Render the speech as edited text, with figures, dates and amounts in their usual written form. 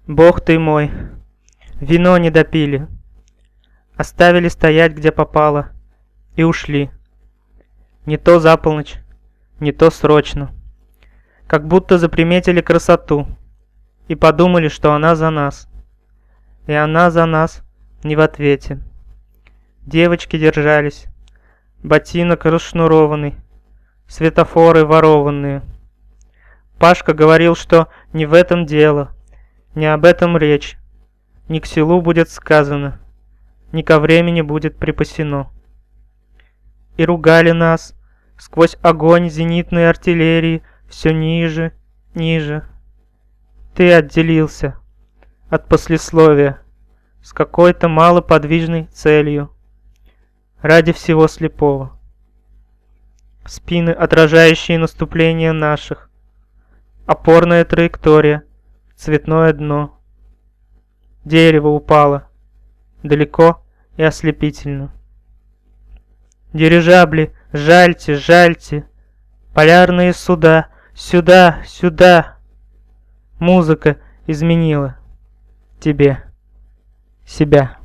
Бог ты мой, вино не допили, оставили стоять, где попало, и ушли. Не то за полночь, не то срочно. Как будто заприметили красоту и подумали, что она за нас. И она за нас не в ответе. Девочки держались, ботинок расшнурованный, светофоры ворованные. Пашка говорил, что не в этом дело, не об этом речь, не к селу будет сказано, не ко времени будет припасено. И ругали нас сквозь огонь зенитной артиллерии все ниже, ниже. Ты отделился от послесловия с какой-то малоподвижной целью ради всего слепого. Спины, отражающие наступление наших, опорная траектория, цветное дно. Дерево упало, далеко и ослепительно. Дирижабли, жальте, жальте, полярные суда, сюда, сюда. Музыка изменила тебе себя.